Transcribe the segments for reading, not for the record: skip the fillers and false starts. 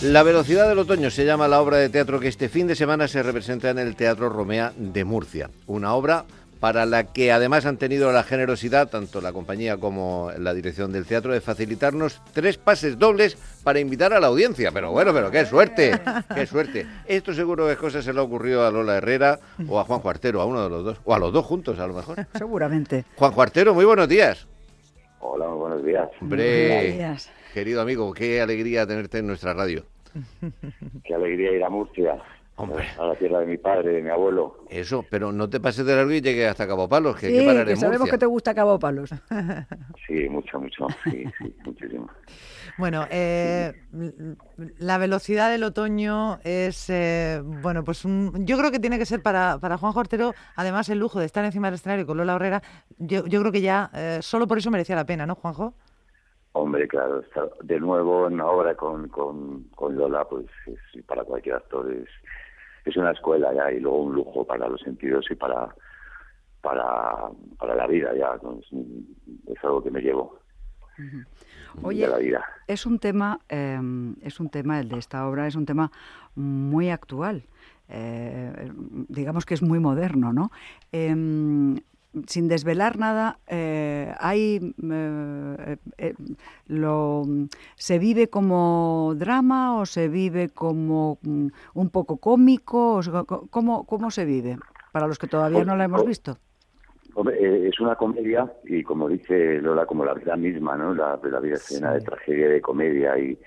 La velocidad del otoño se llama la obra de teatro que este fin de semana se representa en el Teatro Romea de Murcia. Una obra para la que además han tenido la generosidad, tanto la compañía como la dirección del teatro, de facilitarnos 3 pases dobles para invitar a la audiencia. Pero bueno, pero qué suerte, qué suerte. Esto seguro que es cosa se le ha ocurrido a Lola Herrera o a Juanjo Artero, a uno de los dos, o a los dos juntos a lo mejor. Seguramente. Juanjo Artero, muy buenos días. Hola, muy buenos días. Hombre, querido amigo, qué alegría tenerte en nuestra radio. Qué alegría ir a Murcia. Hombre. A la tierra de mi padre, de mi abuelo. Eso, pero no te pases de largo y llegues hasta Cabo Palos, que Sí, hay que parar que en sabemos Murcia. que te gusta Cabo Palos. Sí, mucho, sí, muchísimo. Bueno, la velocidad del otoño es, bueno, pues yo creo que tiene que ser para Juanjo Artero, además el lujo de estar encima del escenario con Lola Herrera, yo creo que ya solo por eso merecía la pena, ¿no, Juanjo? Hombre, claro, estar de nuevo en una obra con Lola, pues para cualquier actor es una escuela ya, y luego un lujo para los sentidos y para la vida ya, ¿no? Es algo que me llevo. Oye, de la vida. Es un tema, el de esta obra, es un tema muy actual. Digamos que es muy moderno, ¿no? Sin desvelar nada, ¿se vive como drama o se vive como un poco cómico? ¿Cómo se vive? Para los que todavía no la hemos visto. Hombre, es una comedia y, como dice Lola, como la vida misma, ¿no? La vida es llena de tragedia, de comedia y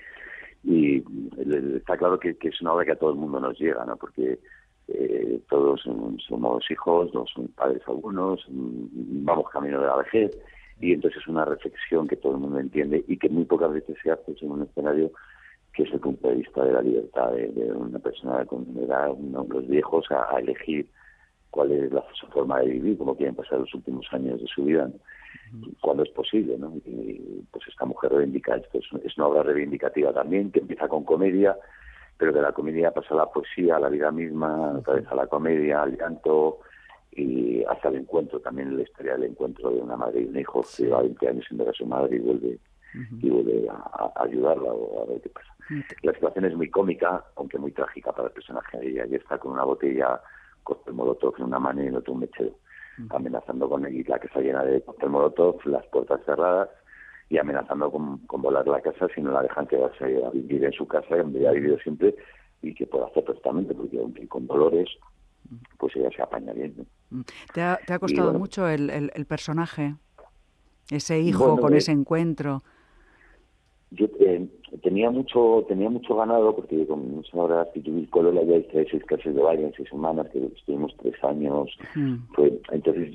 está claro que es una obra que a todo el mundo nos llega, ¿no? Porque todos somos hijos, no somos padres algunos, vamos camino de la vejez, y entonces es una reflexión que todo el mundo entiende y que muy pocas veces se hace en un escenario, que es el punto de vista de la libertad de una persona con edad, los viejos, a elegir cuál es su forma de vivir, cómo quieren pasar los últimos años de su vida, ¿no? Cuando es posible, ¿no? Y pues esta mujer reivindica esto, es una obra reivindicativa también, que empieza con comedia, pero de la comedia pasa a la poesía, a la vida misma, otra vez a la comedia, al llanto y hasta el encuentro, también la historia del encuentro de una madre y un hijo que lleva 20 años sin ver a su madre y vuelve a ayudarla o a ver qué pasa. La situación es muy cómica, aunque muy trágica para el personaje. Ella está con una botella cóctel molotov en una mano y en otra un mechero, amenazando con la casa llena de cóctel molotov, las puertas cerradas, y amenazando con volar la casa si no la dejan quedarse a vivir en su casa, donde ella ha vivido siempre, y que pueda hacer perfectamente, porque aunque con dolores, pues ella se apaña bien, ¿no? ¿Te ha costado mucho el personaje? Ese hijo con ese encuentro. Yo tenía mucho ganado, porque con ahora con Lola ya hice 6 clases de baile en 6 semanas, que estuvimos 3 años. Entonces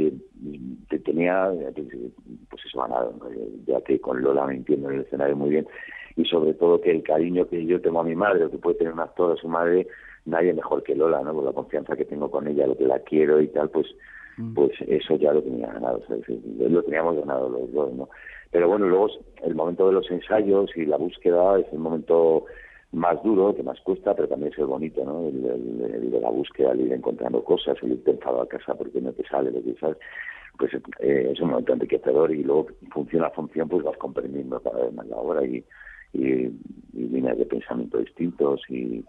tenía pues eso ganado, ¿no? Ya que con Lola me entiendo en el escenario muy bien, y sobre todo que el cariño que yo tengo a mi madre, o que puede tener un actor a su madre, nadie mejor que Lola, ¿no? Por la confianza que tengo con ella, lo que la quiero y tal, pues eso ya lo tenía ganado, ¿sabes? Lo teníamos ganado los dos, ¿no? Pero bueno, luego el momento de los ensayos y la búsqueda es el momento más duro, que más cuesta, pero también es el bonito, ¿no? El de la búsqueda, el ir encontrando cosas, el ir pensado a casa porque no te sale lo que sabes. Pues es un momento enriquecedor, y luego función a función pues vas comprendiendo cada vez más la obra y líneas de pensamiento distintos y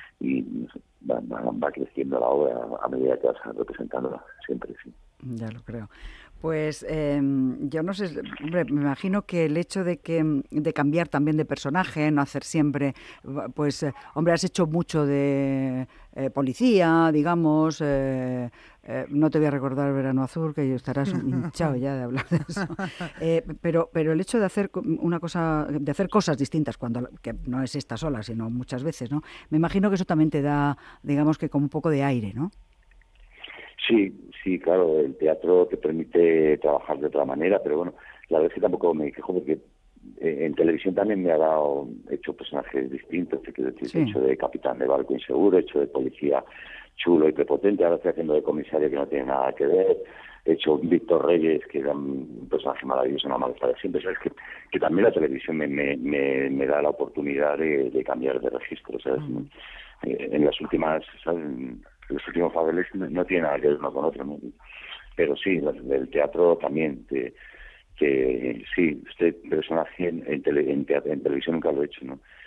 va creciendo la obra a medida que vas representándola, siempre, sí. Ya lo creo. Pues yo no sé, hombre, me imagino que el hecho de cambiar también de personaje, no hacer siempre, pues, hombre, has hecho mucho de policía, digamos, no te voy a recordar Verano Azul, que estarás hinchado ya de hablar de eso, pero el hecho de hacer cosas distintas, que no es esta sola, sino muchas veces, ¿no? Me imagino que eso también te da, digamos, que como un poco de aire, ¿no? Sí, claro, el teatro te permite trabajar de otra manera, pero bueno, la verdad es que tampoco me quejo, porque en televisión también me he hecho personajes distintos, he hecho de capitán de barco inseguro, he hecho de policía chulo y prepotente, ahora estoy haciendo de comisario que no tiene nada que ver, he hecho Víctor Reyes, que era un personaje maravilloso, una malestar siempre, sabes que también la televisión me da la oportunidad de cambiar de registro, ¿sabes? En las últimas, ¿sabes? Los últimos papeles no tienen nada que ver uno con otro, ¿no? Pero sí, el teatro también, sí, este personaje en televisión nunca lo he hecho, ¿no?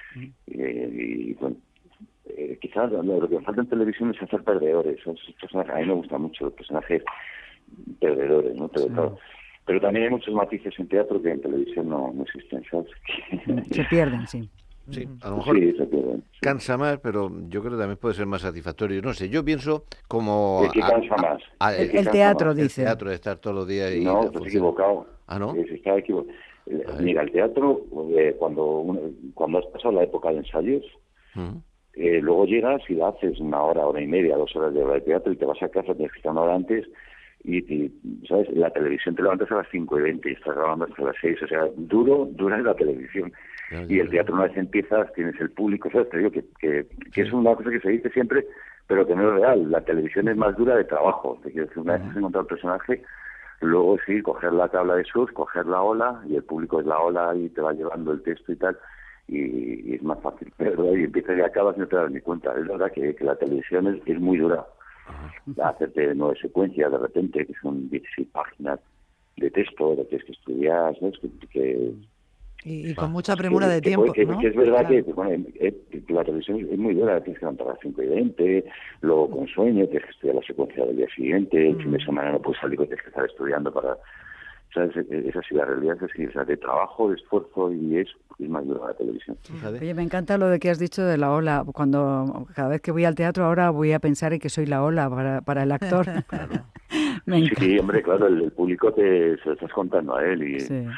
Y bueno, quizás lo que falta en televisión es hacer perdedores. Esos personajes, a mí me gustan mucho los personajes perdedores, ¿no? Pero también hay muchos matices en teatro que en televisión no existen, ¿sabes? Se pierden, sí. Sí, a lo mejor se pierden. cansa más, pero yo creo que también puede ser más satisfactorio. No sé, yo pienso como... ¿Qué cansa más? El teatro, dice. El teatro de estar todos los días y... No, estás equivocado. ¿Ah, no? Se está equivocado. Mira, el teatro, cuando has pasado la época de ensayos, luego llegas y haces 1 hora, 1 hora y media, 2 horas de obra de teatro y te vas a casa, tienes que estar 1 hora antes y ¿sabes? La televisión te levantas a las 5:20 y estás grabando hasta las 6, o sea, dura en la televisión. Y el teatro, una vez empiezas, tienes el público, ¿sabes? Te digo que es una cosa que se dice siempre, pero que no es real. La televisión es más dura de trabajo. Te quiero decir, una vez has encontrado el personaje, luego sí, coger la tabla de surf, coger la ola, y el público es la ola y te va llevando el texto y tal, y es más fácil. Pero y empiezas y acabas y no te das ni cuenta. Es verdad que la televisión es muy dura. Hacerte 9 secuencias de repente, que son 16 páginas de texto, lo que tienes que estudiar, ¿sabes? Y con mucha premura de tiempo, ¿no? Que es verdad que la televisión es muy dura, tienes que levantar a las 5:20, luego con sueño, tienes que estudiar la secuencia del día siguiente, el fin de semana no puedes salir, tienes que estar estudiando para... ¿Sabes? Es así, la realidad es así, o sea, de trabajo, de esfuerzo, y es más dura la televisión. Oye, me encanta lo de que has dicho de la ola. Cada vez que voy al teatro ahora voy a pensar en que soy la ola para el actor. Claro. Sí, hombre, claro, el público se lo estás contando a él y... Sí.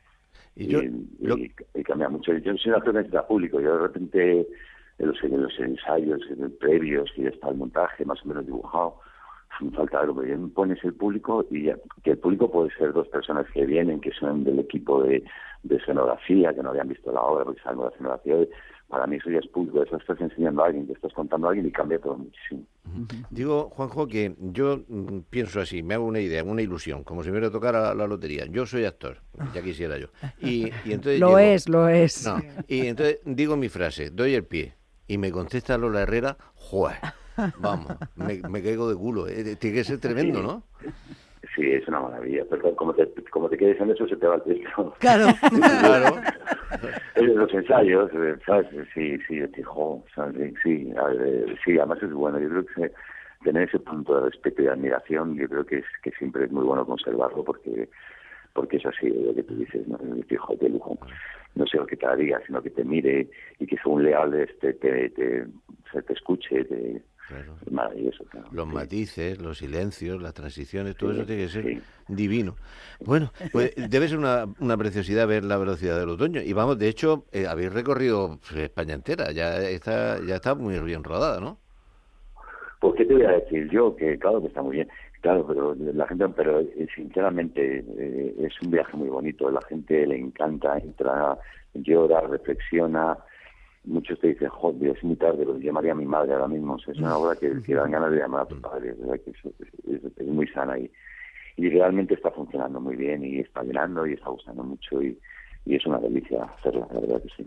Y cambia mucho. Yo soy un actor que necesita público. Yo de repente en los ensayos previos, que ya está el montaje más o menos dibujado, me falta algo, pero ya me pones el público y ya, que el público puede ser 2 personas que vienen, que son del equipo de escenografía, que no habían visto la obra, porque saben la escenografía. Para mí eso ya es público, eso estás enseñando a alguien, te estás contando a alguien y cambia todo muchísimo. Digo, Juanjo, que yo pienso así, me hago una idea, una ilusión, como si me hubiera tocado la lotería. Yo soy actor, ya quisiera yo. Y entonces lo es. No, y entonces digo mi frase, doy el pie, y me contesta Lola Herrera, ¡joder! Vamos, me caigo de culo. Tiene que ser tremendo, ¿no? Sí, es una maravilla, pero como te quedes en eso se te va el texto. Claro. Claro. Los ensayos, ¿sabes? Sí, fijo, ¿sabes? Sí, además es bueno. Yo creo que tener ese punto de respeto y admiración, yo creo que siempre es muy bueno conservarlo porque es así, lo que tú dices, ¿no? Fijo, de lujo. No sé lo que te haría, sino que te mire y que según le hables te escuche, Claro. Es maravilloso, claro. Los matices, los silencios, las transiciones, todo eso tiene que ser divino. Bueno, pues debe ser una preciosidad ver La velocidad del otoño. Y vamos, de hecho, habéis recorrido España entera, ya está muy bien rodada, ¿no? Pues qué te voy a decir yo, que claro que está muy bien, claro, pero la gente, sinceramente es un viaje muy bonito, la gente le encanta, entra, llora, reflexiona. Muchos te dicen, joder, es muy tarde, lo llamaría a mi madre ahora mismo. Es una obra que dan ganas de llamar a tu padre, ¿verdad? Que es muy sana y realmente está funcionando muy bien y está llenando y está gustando mucho y es una delicia hacerla, la verdad que sí.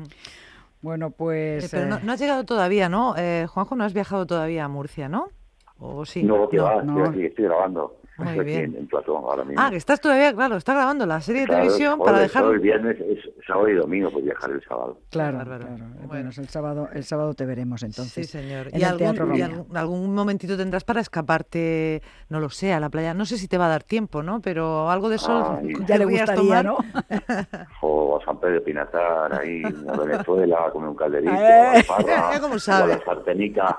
Bueno, pues... Pero no has llegado todavía, ¿no? Juanjo, no has viajado todavía a Murcia, ¿no? ¿O sí? No, estoy grabando. Muy estoy bien. Aquí en Platón ahora mismo. Ah, que estás todavía, claro, estás grabando la serie de televisión para dejar... El viernes es sábado y domingo, pues viajar el sábado. Claro. Bueno, Bueno, el sábado te veremos entonces. Sí, señor. En el Teatro Romea. Algún momentito tendrás para escaparte, no lo sé, a la playa. No sé si te va a dar tiempo, ¿no? Pero algo de sol ya le gustaría, tomar, ¿no? O a San Pedro de Pinatar, ahí a Venezuela, a comer un calderito, a la parra, ¿Cómo o a sabes? la sartenica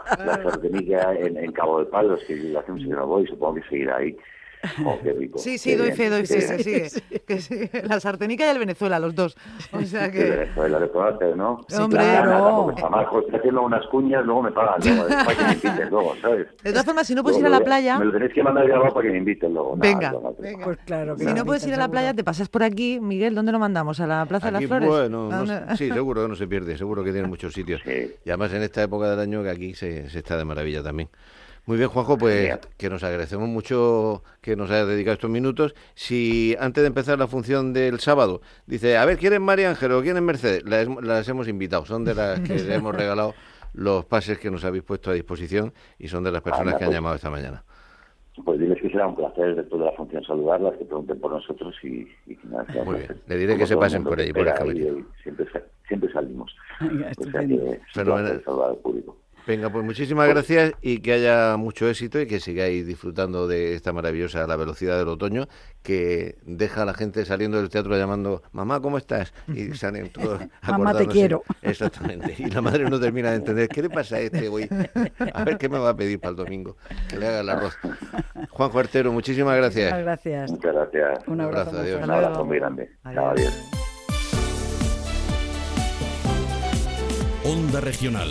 en Cabo de Palos, que la hacemos y no voy, supongo que seguirá ahí. Oh, qué rico. Sí, doy fe, que sí. La sartenica y el Venezuela, los dos. O sea que... Venezuela, ¿le conoces, no? Sí, hombre, claro. Además, estoy haciendo unas cuñas, luego me pagan, luego, para que me inviten luego, ¿sabes? De todas formas, si no puedes ir a la playa... Me lo tenéis que mandar grabado para que me inviten luego. Venga. Pues claro que si no puedes ir a la playa, te pasas por aquí. Miguel, ¿dónde lo mandamos? ¿A la Plaza de las Flores? Bueno, sí, seguro que no se pierde, seguro que tiene muchos sitios. Sí. Y además en esta época del año que aquí se está de maravilla también. Muy bien, Juanjo, pues que nos agradecemos mucho que nos hayas dedicado estos minutos. Si antes de empezar la función del sábado, dice, a ver, ¿quién es María Ángel o quién es Mercedes? Las hemos invitado, son de las que le hemos regalado los pases que nos habéis puesto a disposición y son de las personas que han llamado esta mañana. Pues diles que será un placer después de la función saludarlas, que pregunten por nosotros y nada. Muy bien, le diré que se pasen por ahí, por el camerino. Siempre salimos. Estupendo. Fenomenal. Saludar al público. Venga, pues muchísimas gracias y que haya mucho éxito y que sigáis disfrutando de esta maravillosa La velocidad del otoño, que deja a la gente saliendo del teatro llamando, mamá, ¿cómo estás? Y salen todos Mamá, te quiero. Exactamente. Y la madre no termina de entender, ¿qué le pasa a este hoy? A ver qué me va a pedir para el domingo, que le haga el arroz. Juanjo Artero, muchísimas gracias. Muchas gracias. Muchas gracias. Un abrazo. Adiós. Un abrazo muy grande. Chao, adiós. Onda Regional.